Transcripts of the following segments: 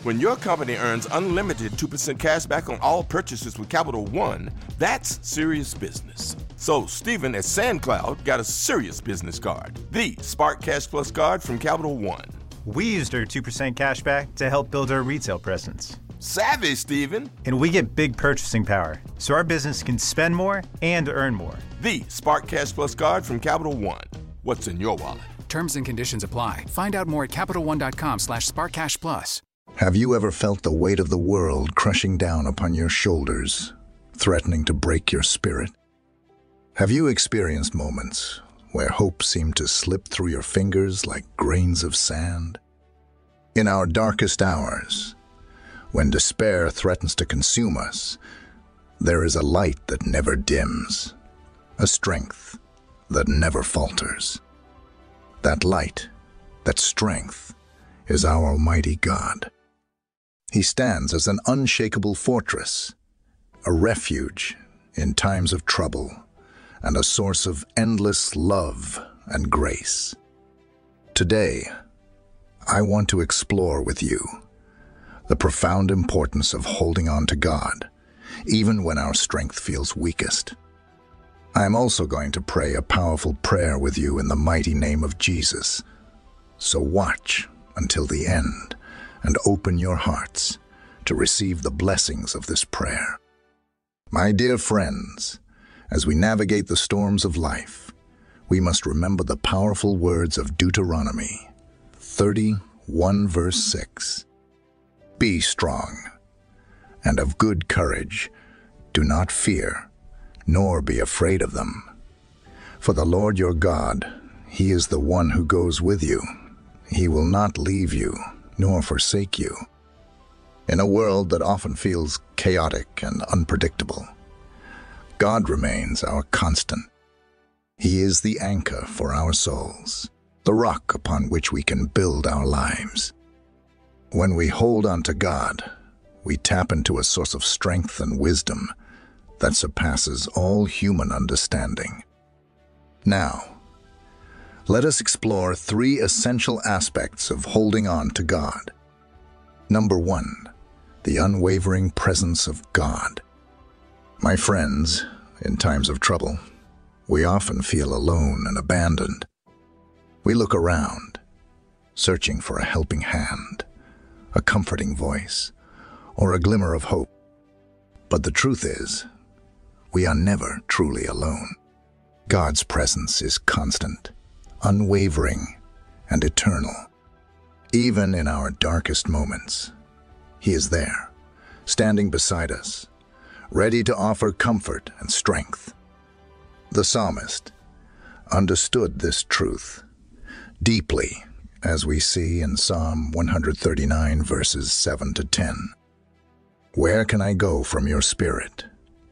When your company earns unlimited 2% cash back on all purchases with Capital One, that's serious business. So Stephen at SandCloud got a serious business card, the Spark Cash Plus card from Capital One. We used our 2% cash back to help build our retail presence. Savvy, Stephen. And we get big purchasing power, so our business can spend more and earn more. The Spark Cash Plus card from Capital One. What's in your wallet? Terms and conditions apply. Find out more at CapitalOne.com/SparkCashPlus. Have you ever felt the weight of the world crushing down upon your shoulders, threatening to break your spirit? Have you experienced moments where hope seemed to slip through your fingers like grains of sand? In our darkest hours, when despair threatens to consume us, there is a light that never dims, a strength that never falters. That light, that strength, is our Almighty God. He stands as an unshakable fortress, a refuge in times of trouble, and a source of endless love and grace. Today, I want to explore with you the profound importance of holding on to God, even when our strength feels weakest. I am also going to pray a powerful prayer with you in the mighty name of Jesus. So watch until the end and open your hearts to receive the blessings of this prayer. My dear friends, as we navigate the storms of life, we must remember the powerful words of Deuteronomy 31 verse 6. Be strong and of good courage. Do not fear, nor be afraid of them. For the Lord your God, He is the one who goes with you. He will not leave you, nor forsake you. In a world that often feels chaotic and unpredictable, God remains our constant. He is the anchor for our souls, the rock upon which we can build our lives. When we hold on to God, we tap into a source of strength and wisdom that surpasses all human understanding. Now, let us explore 3 essential aspects of holding on to God. Number 1, the unwavering presence of God. My friends, in times of trouble, we often feel alone and abandoned. We look around, searching for a helping hand, a comforting voice, or a glimmer of hope. But the truth is, we are never truly alone. God's presence is constant, unwavering, and eternal. Even in our darkest moments, He is there, standing beside us, ready to offer comfort and strength. The psalmist understood this truth deeply, as we see in Psalm 139 verses 7 to 10. Where can I go from your spirit?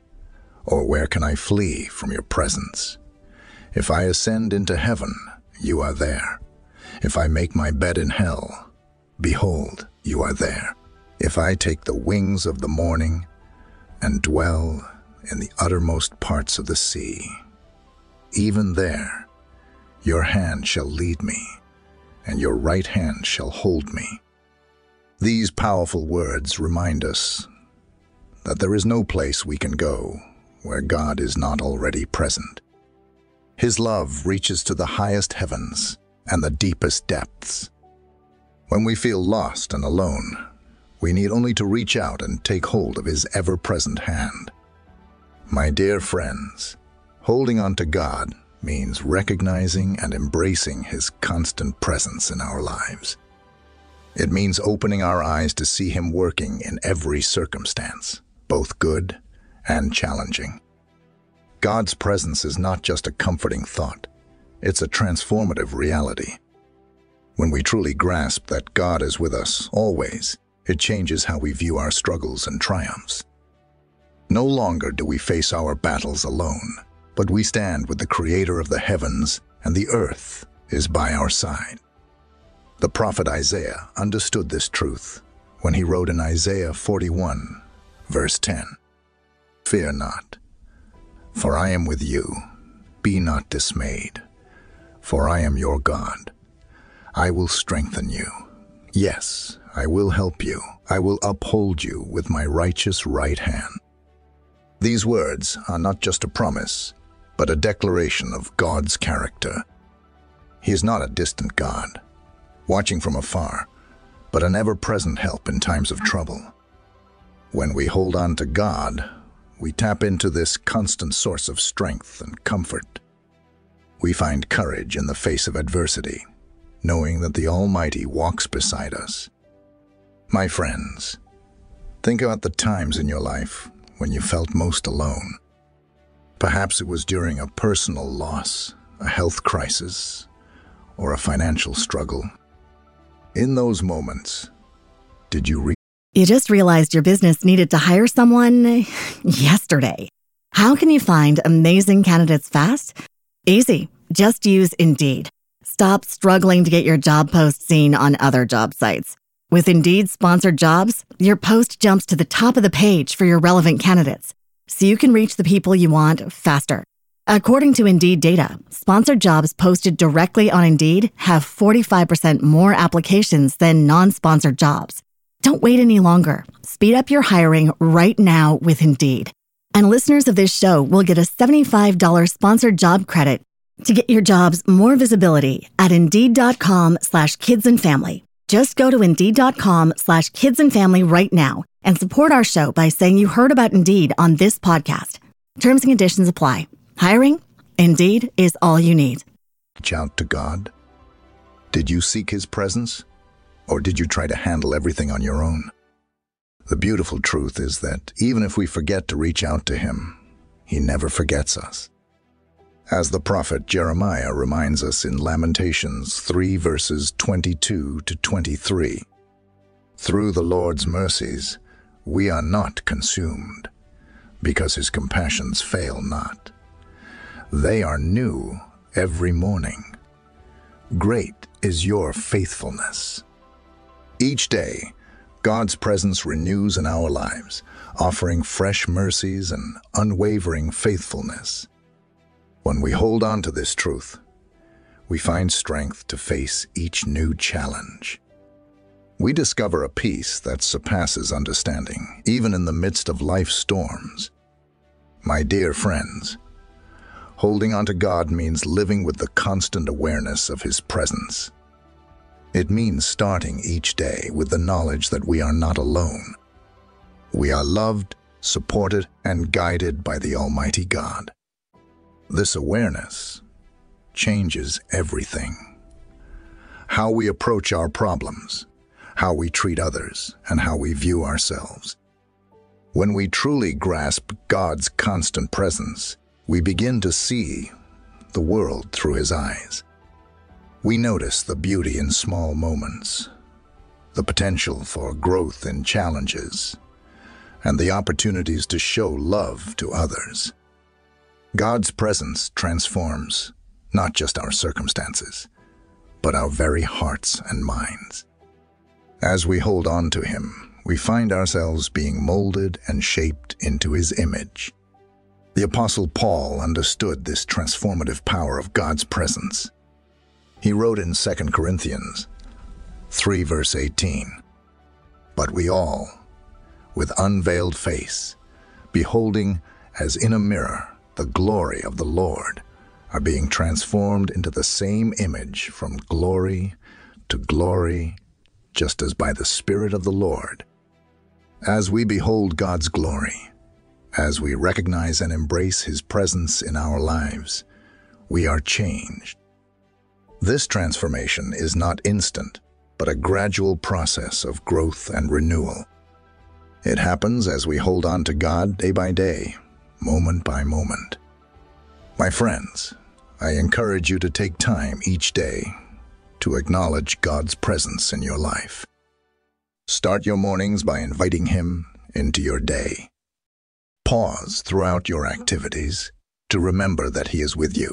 Or where can I flee from your presence? If I ascend into heaven, you are there. If I make my bed in hell, behold, you are there. If I take the wings of the morning and dwell in the uttermost parts of the sea, even there your hand shall lead me, and your right hand shall hold me. These powerful words remind us that there is no place we can go where God is not already present. His love reaches to the highest heavens and the deepest depths. When we feel lost and alone, we need only to reach out and take hold of His ever-present hand. My dear friends, holding on to God means recognizing and embracing His constant presence in our lives. It means opening our eyes to see Him working in every circumstance, both good and challenging. God's presence is not just a comforting thought, it's a transformative reality. When we truly grasp that God is with us always, it changes how we view our struggles and triumphs. No longer do we face our battles alone, but we stand with the Creator of the heavens, and the earth is by our side. The prophet Isaiah understood this truth when he wrote in Isaiah 41, verse 10, "Fear not, for I am with you. Be not dismayed, for I am your God. I will strengthen you. Yes, I will help you. I will uphold you with my righteous right hand. These words are not just a promise, but a declaration of God's character. He is not a distant God, watching from afar, but an ever-present help in times of trouble. When we hold on to God, we tap into this constant source of strength and comfort. We find courage in the face of adversity, knowing that the Almighty walks beside us. My friends, think about the times in your life when you felt most alone. Perhaps it was during a personal loss, a health crisis, or a financial struggle. In those moments, did you You just realized your business needed to hire someone yesterday. How can you find amazing candidates fast? Easy. Just use Indeed. Stop struggling to get your job post seen on other job sites. With Indeed sponsored jobs, your post jumps to the top of the page for your relevant candidates, so you can reach the people you want faster. According to Indeed data, sponsored jobs posted directly on Indeed have 45% more applications than non-sponsored jobs. Don't wait any longer. Speed up your hiring right now with Indeed. And listeners of this show will get a $75 sponsored job credit to get your jobs more visibility at Indeed.com/kidsandfamily. Just go to Indeed.com/kidsandfamily right now and support our show by saying you heard about Indeed on this podcast. Terms and conditions apply. Hiring? Indeed is all you need. reach out to God? Did you seek His presence? Or did you try to handle everything on your own? The beautiful truth is that even if we forget to reach out to Him, He never forgets us. As the prophet Jeremiah reminds us in Lamentations 3 verses 22 to 23, through the Lord's mercies, we are not consumed, because His compassions fail not. They are new every morning. Great is your faithfulness. Each day, God's presence renews in our lives, offering fresh mercies and unwavering faithfulness. When we hold on to this truth, we find strength to face each new challenge. We discover a peace that surpasses understanding, even in the midst of life's storms. My dear friends, holding on to God means living with the constant awareness of His presence. It means starting each day with the knowledge that we are not alone. We are loved, supported, and guided by the Almighty God. This awareness changes everything. How we approach our problems, how we treat others, and how we view ourselves. When we truly grasp God's constant presence, we begin to see the world through His eyes. We notice the beauty in small moments, the potential for growth in challenges, and the opportunities to show love to others. God's presence transforms not just our circumstances, but our very hearts and minds. As we hold on to Him, we find ourselves being molded and shaped into His image. The Apostle Paul understood this transformative power of God's presence. He wrote in 2 Corinthians 3 verse 18, "But we all, with unveiled face, beholding as in a mirror the glory of the Lord, are being transformed into the same image from glory to glory, just as by the Spirit of the Lord." As we behold God's glory, as we recognize and embrace His presence in our lives, we are changed. This transformation is not instant, but a gradual process of growth and renewal. It happens as we hold on to God day by day, moment by moment. My friends, I encourage you to take time each day to acknowledge God's presence in your life. Start your mornings by inviting Him into your day. Pause throughout your activities to remember that He is with you.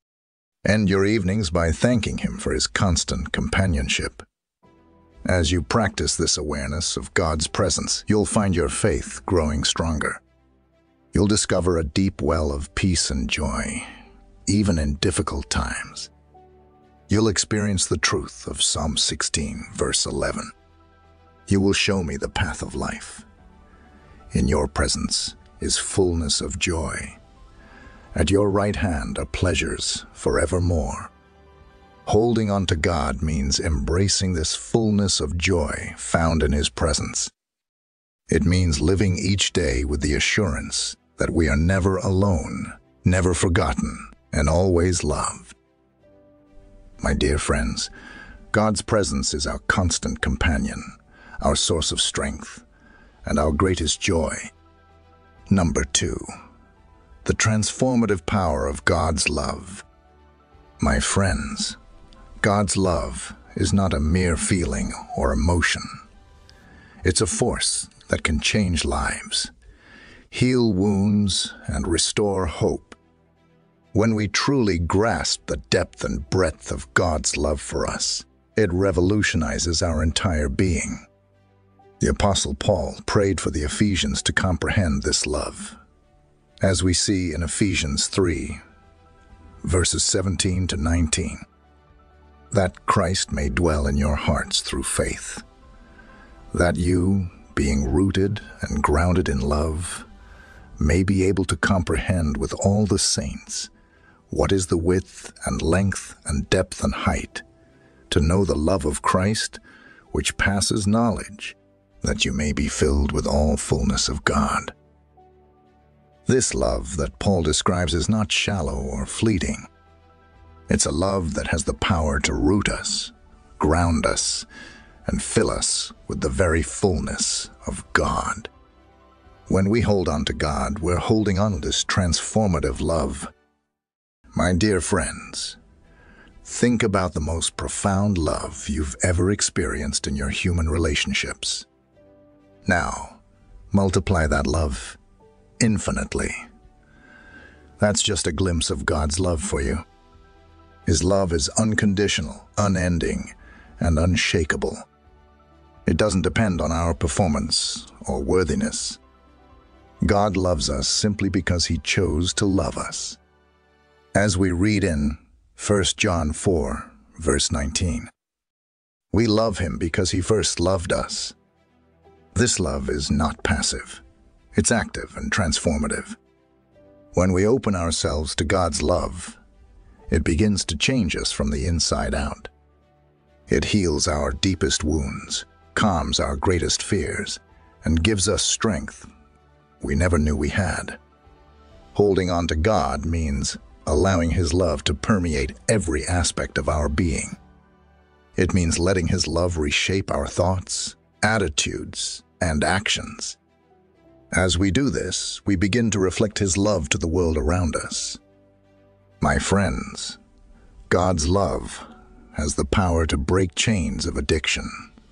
End your evenings by thanking Him for His constant companionship. As you practice this awareness of God's presence, you'll find your faith growing stronger. You'll discover a deep well of peace and joy, even in difficult times. You'll experience the truth of Psalm 16, verse 11. You will show me the path of life. In your presence is fullness of joy. At your right hand are pleasures forevermore. Holding on to God means embracing this fullness of joy found in His presence. It means living each day with the assurance that we are never alone, never forgotten, and always loved. My dear friends, God's presence is our constant companion, our source of strength, and our greatest joy. Number 2, the transformative power of God's love. My friends, God's love is not a mere feeling or emotion. It's a force that can change lives, heal wounds, and restore hope. When we truly grasp the depth and breadth of God's love for us, it revolutionizes our entire being. The Apostle Paul prayed for the Ephesians to comprehend this love. As we see in Ephesians 3, verses 17 to 19, that Christ may dwell in your hearts through faith, that you, being rooted and grounded in love, may be able to comprehend with all the saints what is the width and length and depth and height, to know the love of Christ, which passes knowledge, that you may be filled with all fullness of God. This love that Paul describes is not shallow or fleeting. It's a love that has the power to root us, ground us, and fill us with the very fullness of God. When we hold on to God, we're holding on to this transformative love. My dear friends, think about the most profound love you've ever experienced in your human relationships. Now, multiply that love infinitely. That's just a glimpse of God's love for you. His love is unconditional, unending, and unshakable. It doesn't depend on our performance or worthiness. God loves us simply because He chose to love us. As we read in 1 John 4, verse 19, we love Him because He first loved us. This love is not passive. It's active and transformative. When we open ourselves to God's love, it begins to change us from the inside out. It heals our deepest wounds, calms our greatest fears, and gives us strength we never knew we had. Holding on to God means allowing His love to permeate every aspect of our being. It means letting His love reshape our thoughts, attitudes, and actions. As we do this, we begin to reflect His love to the world around us. My friends, God's love has the power to break chains of addiction,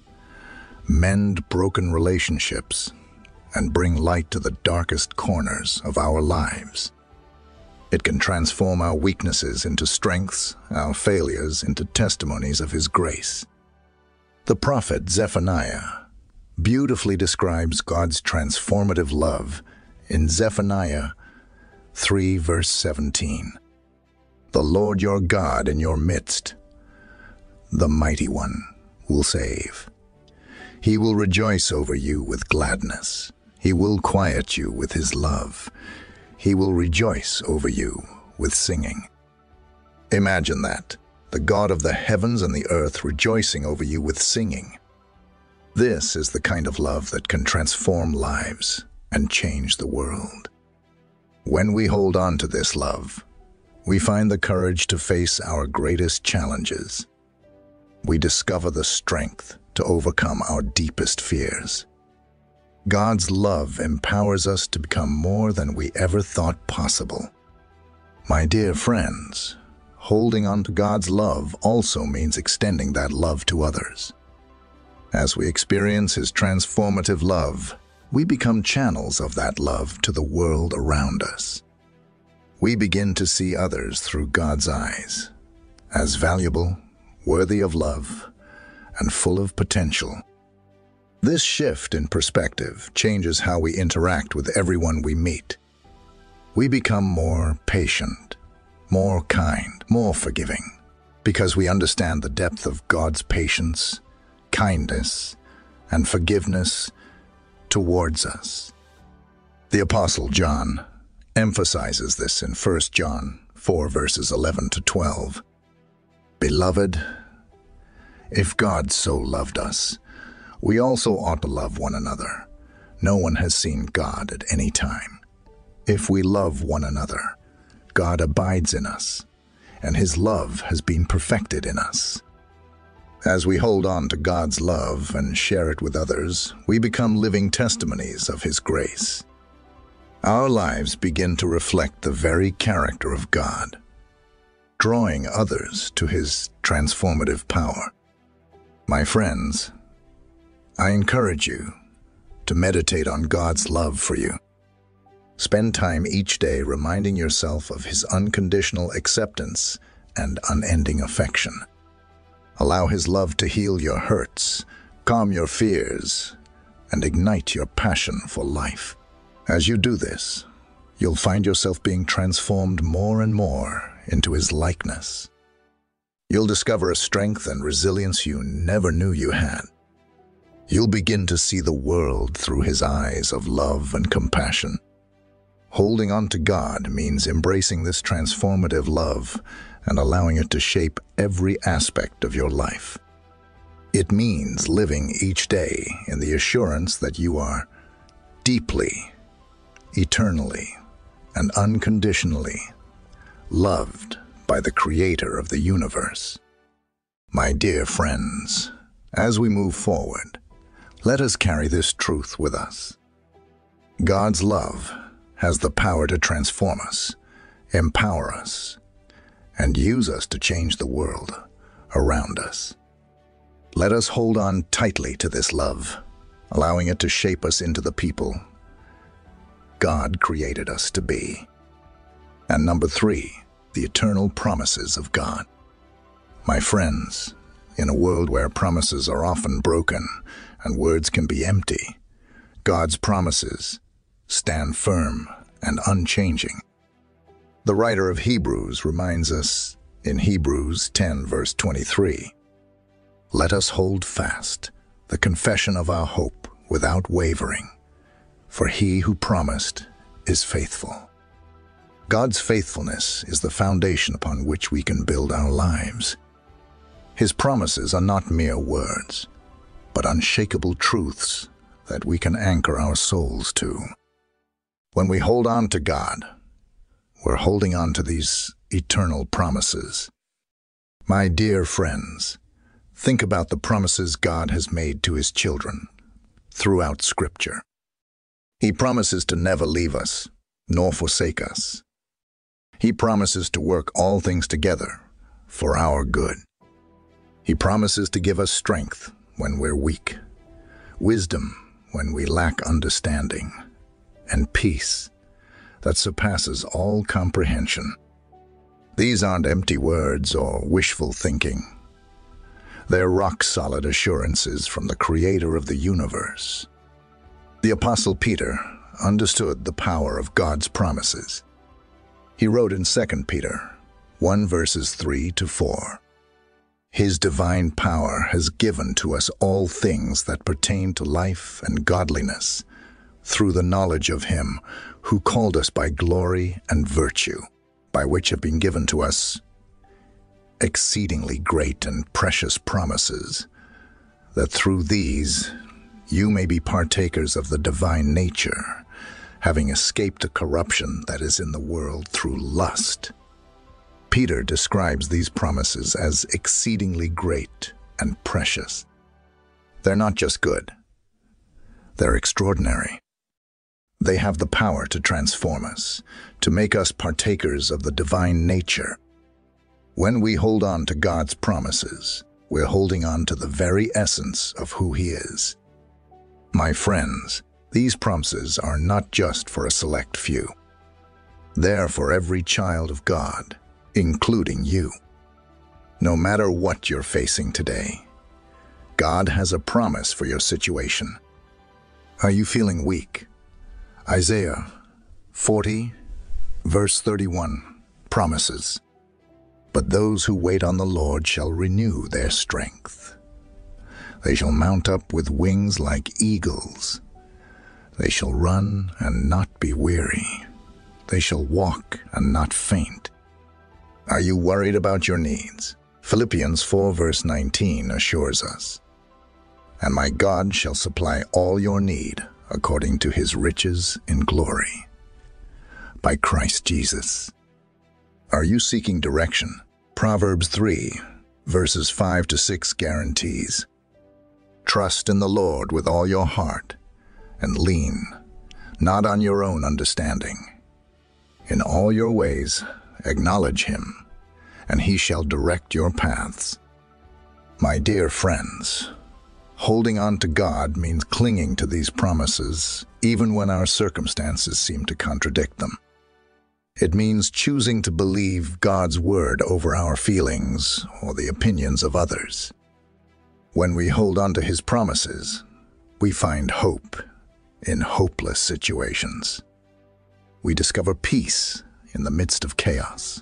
mend broken relationships, and bring light to the darkest corners of our lives. It can transform our weaknesses into strengths, our failures into testimonies of His grace. The prophet Zephaniah beautifully describes God's transformative love in Zephaniah 3, verse 17. The Lord your God in your midst, the Mighty One, will save. He will rejoice over you with gladness. He will quiet you with His love. He will rejoice over you with singing. Imagine that, the God of the heavens and the earth rejoicing over you with singing. This is the kind of love that can transform lives and change the world. When we hold on to this love, we find the courage to face our greatest challenges. We discover the strength to overcome our deepest fears. God's love empowers us to become more than we ever thought possible. My dear friends, holding on to God's love also means extending that love to others. As we experience His transformative love, we become channels of that love to the world around us. We begin to see others through God's eyes, as valuable, worthy of love, and full of potential. This shift in perspective changes how we interact with everyone we meet. We become more patient, more kind, more forgiving, because we understand the depth of God's patience, kindness, and forgiveness towards us. The Apostle John emphasizes this in 1 John 4 verses 11 to 12. Beloved, if God so loved us, we also ought to love one another. No one has seen God at any time. If we love one another, God abides in us, and his love has been perfected in us. As we hold on to God's love and share it with others, we become living testimonies of his grace. Our lives begin to reflect the very character of God, drawing others to his transformative power. My friends, I encourage you to meditate on God's love for you. Spend time each day reminding yourself of his unconditional acceptance and unending affection. Allow his love to heal your hurts, calm your fears, and ignite your passion for life. As you do this, you'll find yourself being transformed more and more into his likeness. You'll discover a strength and resilience you never knew you had. You'll begin to see the world through his eyes of love and compassion. Holding on to God means embracing this transformative love and allowing it to shape every aspect of your life. It means living each day in the assurance that you are deeply, eternally, and unconditionally loved by the Creator of the universe. My dear friends, as we move forward, let us carry this truth with us. God's love has the power to transform us, empower us, and use us to change the world around us. Let us hold on tightly to this love, allowing it to shape us into the people God created us to be. And number 3, the eternal promises of God. My friends, in a world where promises are often broken and words can be empty, God's promises stand firm and unchanging. The writer of Hebrews reminds us in Hebrews 10 verse 23, "Let us hold fast the confession of our hope without wavering, for he who promised is faithful." God's faithfulness is the foundation upon which we can build our lives. His promises are not mere words, but unshakable truths that we can anchor our souls to. When we hold on to God, we're holding on to these eternal promises. My dear friends, think about the promises God has made to his children throughout Scripture. He promises to never leave us, nor forsake us. He promises to work all things together for our good. He promises to give us strength when we're weak, wisdom when we lack understanding, and peace that surpasses all comprehension. These aren't empty words or wishful thinking. They're rock-solid assurances from the Creator of the universe. The Apostle Peter understood the power of God's promises. He wrote in 2 Peter 1 verses 3 to 4, "His divine power has given to us all things that pertain to life and godliness, through the knowledge of him who called us by glory and virtue, by which have been given to us exceedingly great and precious promises, that through these you may be partakers of the divine nature, having escaped the corruption that is in the world through lust." Peter describes these promises as exceedingly great and precious. They're not just good. They're extraordinary. They have the power to transform us, to make us partakers of the divine nature. When we hold on to God's promises, we're holding on to the very essence of who he is. My friends, these promises are not just for a select few. They're for every child of God, including you. No matter what you're facing today, God has a promise for your situation. Are you feeling weak? Isaiah 40, verse 31, promises, "But those who wait on the Lord shall renew their strength. They shall mount up with wings like eagles. They shall run and not be weary. They shall walk and not faint. Are you worried about your needs? Philippians 4 verse 19 assures us, "And my God shall supply all your need according to his riches in glory, by Christ Jesus." Are you seeking direction? Proverbs 3 verses 5 to 6 guarantees, "Trust in the Lord with all your heart, and lean not on your own understanding. In all your ways acknowledge him, and he shall direct your paths." My dear friends, holding on to God means clinging to these promises even when our circumstances seem to contradict them. It means choosing to believe God's word over our feelings or the opinions of others. When we hold on to his promises, we find hope in hopeless situations. We discover peace in the midst of chaos.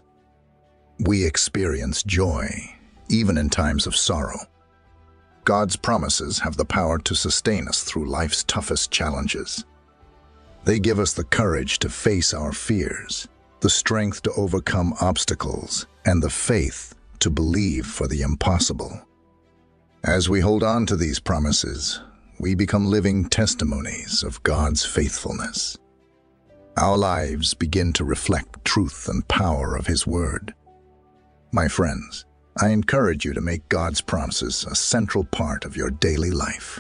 We experience joy even in times of sorrow. God's promises have the power to sustain us through life's toughest challenges. They give us the courage to face our fears, the strength to overcome obstacles, and the faith to believe for the impossible. As we hold on to these promises, we become living testimonies of God's faithfulness. Our lives begin to reflect truth and power of his word. My friends, I encourage you to make God's promises a central part of your daily life.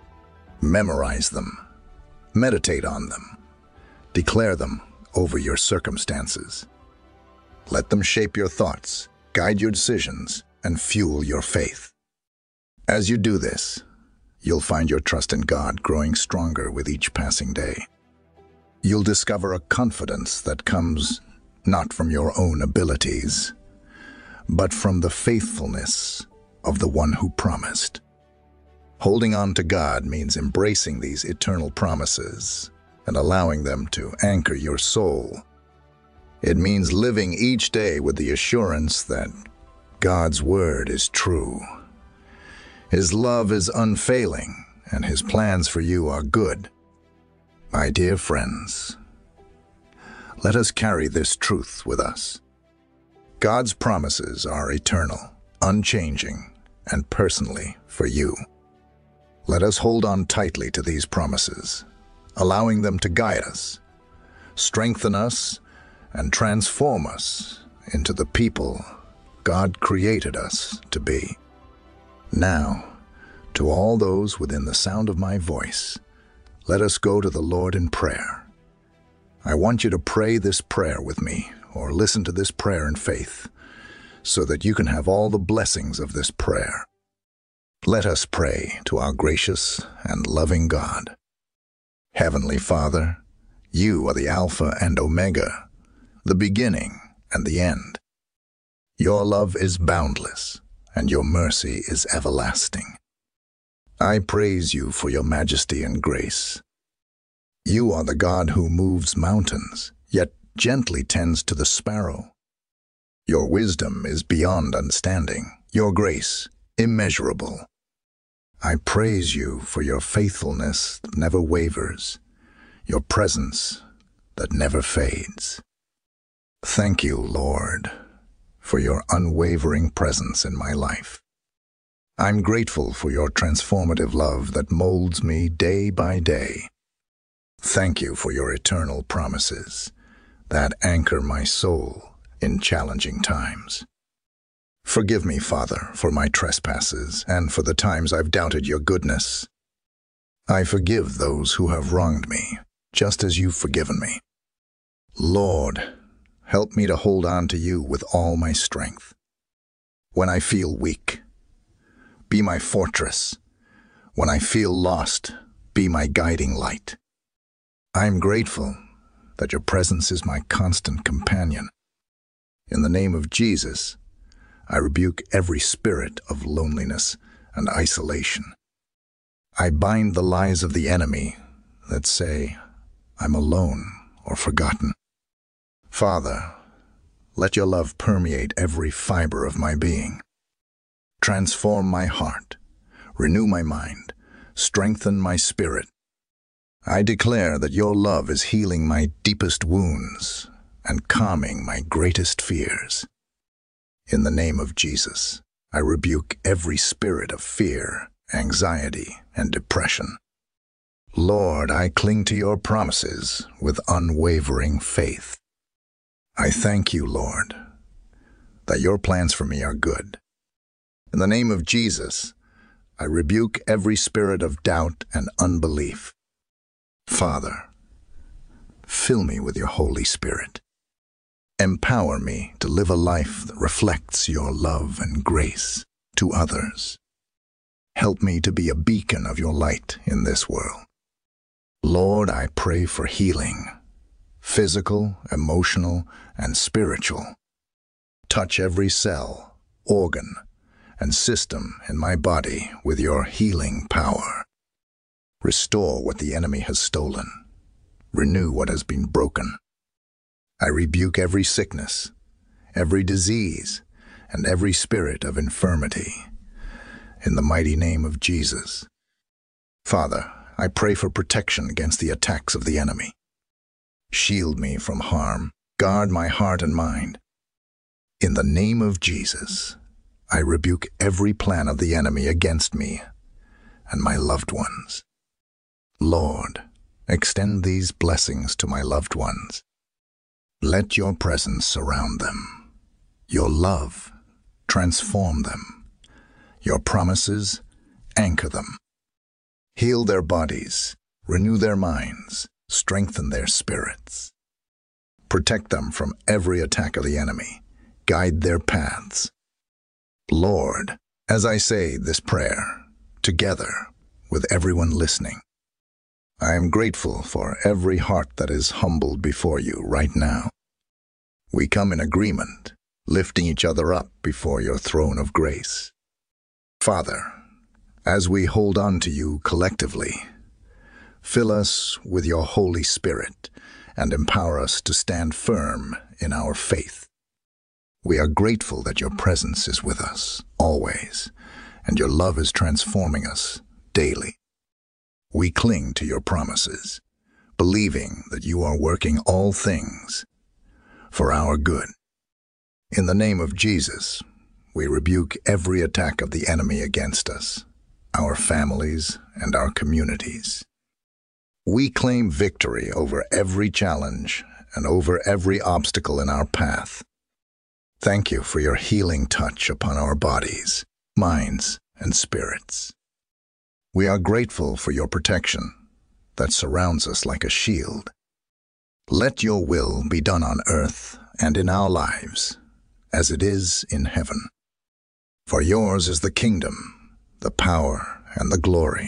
Memorize them, meditate on them, declare them over your circumstances. Let them shape your thoughts, guide your decisions, and fuel your faith. As you do this, you'll find your trust in God growing stronger with each passing day. You'll discover a confidence that comes not from your own abilities, but from the faithfulness of the one who promised. Holding on to God means embracing these eternal promises and allowing them to anchor your soul. It means living each day with the assurance that God's word is true. His love is unfailing, and his plans for you are good. My dear friends, let us carry this truth with us. God's promises are eternal, unchanging, and personally for you. Let us hold on tightly to these promises, allowing them to guide us, strengthen us, and transform us into the people God created us to be. Now, to all those within the sound of my voice, let us go to the Lord in prayer. I want you to pray this prayer with me, or listen to this prayer in faith, so that you can have all the blessings of this prayer. Let us pray to our gracious and loving God. Heavenly Father, you are the Alpha and Omega, the beginning and the end. Your love is boundless, and your mercy is everlasting. I praise you for your majesty and grace. You are the God who moves mountains, yet gently tends to the sparrow. Your wisdom is beyond understanding, your grace immeasurable. I praise you for your faithfulness that never wavers, your presence that never fades. Thank you, Lord, for your unwavering presence in my life. I'm grateful for your transformative love that molds me day by day. Thank you for your eternal promises that anchor my soul in challenging times. Forgive me, Father, for my trespasses and for the times I've doubted your goodness. I forgive those who have wronged me, just as you've forgiven me. Lord, help me to hold on to you with all my strength. When I feel weak, be my fortress. When I feel lost, be my guiding light. I'm grateful that your presence is my constant companion. In the name of Jesus, I rebuke every spirit of loneliness and isolation. I bind the lies of the enemy that say I'm alone or forgotten. Father, let your love permeate every fiber of my being. Transform my heart, renew my mind, strengthen my spirit. I declare that your love is healing my deepest wounds and calming my greatest fears. In the name of Jesus, I rebuke every spirit of fear, anxiety, and depression. Lord, I cling to your promises with unwavering faith. I thank you, Lord, that your plans for me are good. In the name of Jesus, I rebuke every spirit of doubt and unbelief. Father, fill me with your Holy Spirit. Empower me to live a life that reflects your love and grace to others. Help me to be a beacon of your light in this world. Lord, I pray for healing, physical, emotional, and spiritual. Touch every cell, organ, and system in my body with your healing power. Restore what the enemy has stolen. Renew what has been broken. I rebuke every sickness, every disease, and every spirit of infirmity. In the mighty name of Jesus. Father, I pray for protection against the attacks of the enemy. Shield me from harm. Guard my heart and mind. In the name of Jesus, I rebuke every plan of the enemy against me and my loved ones. Lord, extend these blessings to my loved ones. Let your presence surround them. Your love transform them. Your promises anchor them. Heal their bodies, renew their minds, strengthen their spirits. Protect them from every attack of the enemy. Guide their paths. Lord, as I say this prayer, together with everyone listening, I am grateful for every heart that is humbled before you right now. We come in agreement, lifting each other up before your throne of grace. Father, as we hold on to you collectively, fill us with your Holy Spirit and empower us to stand firm in our faith. We are grateful that your presence is with us always, and your love is transforming us daily. We cling to your promises, believing that you are working all things for our good. In the name of Jesus, we rebuke every attack of the enemy against us, our families, and our communities. We claim victory over every challenge and over every obstacle in our path. Thank you for your healing touch upon our bodies, minds, and spirits. We are grateful for your protection that surrounds us like a shield. Let your will be done on earth and in our lives, as it is in heaven. For yours is the kingdom, the power, and the glory,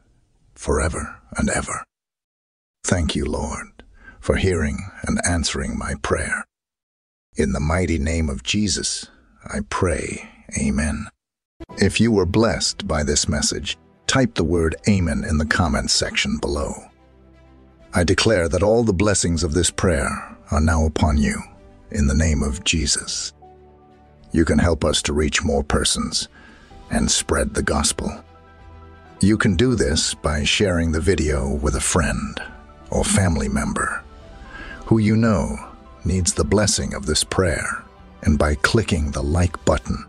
forever and ever. Thank you, Lord, for hearing and answering my prayer. In the mighty name of Jesus, I pray, Amen. If you were blessed by this message, type the word Amen in the comments section below. I declare that all the blessings of this prayer are now upon you, in the name of Jesus. You can help us to reach more persons and spread the gospel. You can do this by sharing the video with a friend or family member who you know needs the blessing of this prayer, and by clicking the like button.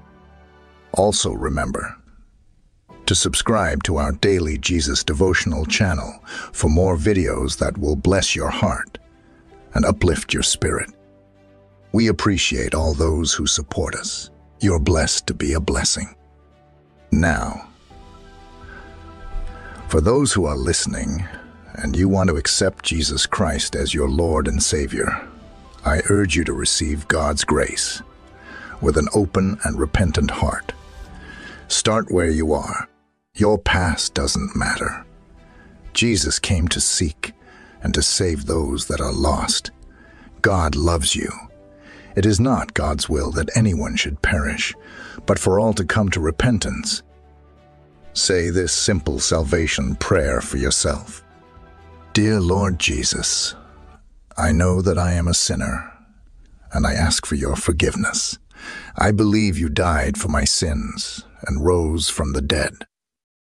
Also remember to subscribe to our daily Jesus devotional channel for more videos that will bless your heart and uplift your spirit. We appreciate all those who support us. You're blessed to be a blessing. Now, for those who are listening and you want to accept Jesus Christ as your Lord and Savior, I urge you to receive God's grace with an open and repentant heart. Start where you are. Your past doesn't matter. Jesus came to seek and to save those that are lost. God loves you. It is not God's will that anyone should perish, but for all to come to repentance. Say this simple salvation prayer for yourself. Dear Lord Jesus, I know that I am a sinner, and I ask for your forgiveness. I believe you died for my sins and rose from the dead.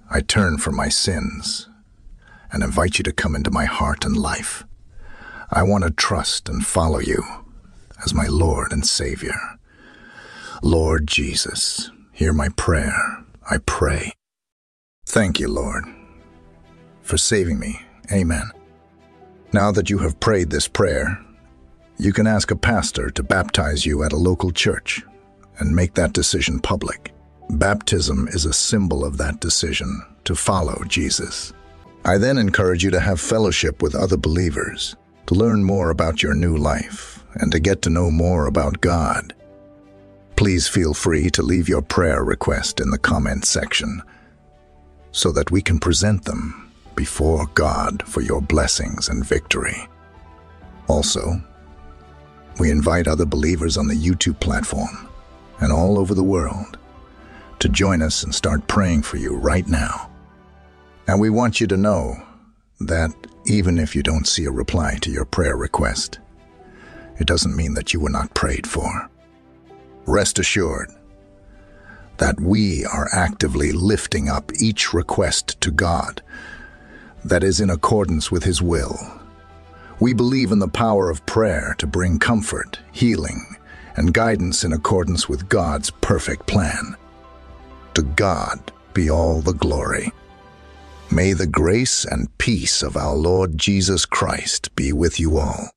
I turn from my sins and invite you to come into my heart and life. I want to trust and follow you as my Lord and Savior. Lord Jesus, hear my prayer, I pray. Thank you, Lord, for saving me. Amen. Now that you have prayed this prayer, you can ask a pastor to baptize you at a local church and make that decision public. Baptism is a symbol of that decision to follow Jesus. I then encourage you to have fellowship with other believers, to learn more about your new life, and to get to know more about God. Please feel free to leave your prayer request in the comment section so that we can present them before God for your blessings and victory. Also, we invite other believers on the YouTube platform and all over the world to join us and start praying for you right now. And we want you to know that even if you don't see a reply to your prayer request, it doesn't mean that you were not prayed for. Rest assured that we are actively lifting up each request to God that is in accordance with His will. We believe in the power of prayer to bring comfort, healing, and guidance in accordance with God's perfect plan. To God be all the glory. May the grace and peace of our Lord Jesus Christ be with you all.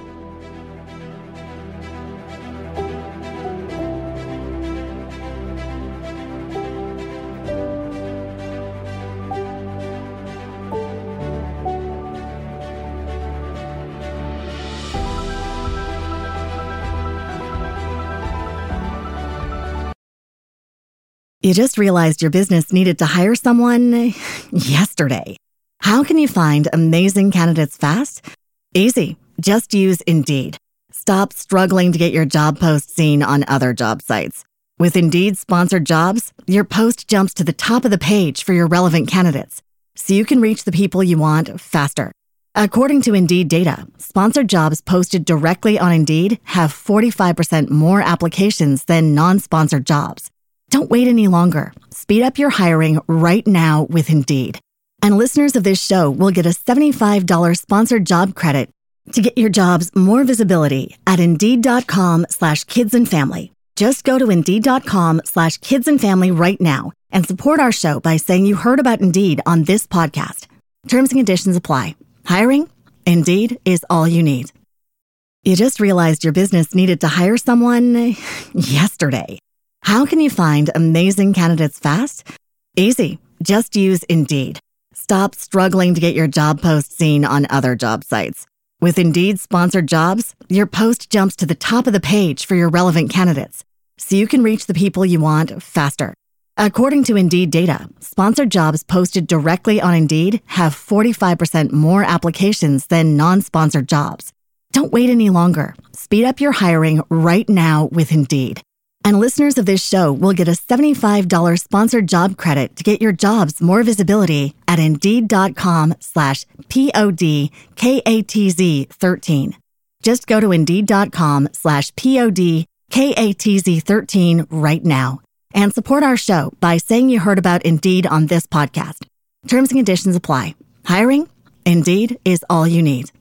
You just realized your business needed to hire someone yesterday. How can you find amazing candidates fast? Easy. Just use Indeed. Stop struggling to get your job post seen on other job sites. With Indeed sponsored jobs, your post jumps to the top of the page for your relevant candidates, so you can reach the people you want faster. According to Indeed data, sponsored jobs posted directly on Indeed have 45% more applications than non-sponsored jobs. Don't wait any longer. Speed up your hiring right now with Indeed. And listeners of this show will get a $75 sponsored job credit to get your jobs more visibility at Indeed.com/kidsandfamily. Just go to Indeed.com/kidsandfamily right now and support our show by saying you heard about Indeed on this podcast. Terms and conditions apply. Hiring? Indeed is all you need. You just realized your business needed to hire someone yesterday. How can you find amazing candidates fast? Easy. Just use Indeed. Stop struggling to get your job post seen on other job sites. With Indeed sponsored jobs, your post jumps to the top of the page for your relevant candidates, so you can reach the people you want faster. According to Indeed data, sponsored jobs posted directly on Indeed have 45% more applications than non-sponsored jobs. Don't wait any longer. Speed up your hiring right now with Indeed. And listeners of this show will get a $75 sponsored job credit to get your jobs more visibility at Indeed.com/PODKATZ13. Just go to Indeed.com/PODKATZ13 right now and support our show by saying you heard about Indeed on this podcast. Terms and conditions apply. Hiring? Indeed is all you need.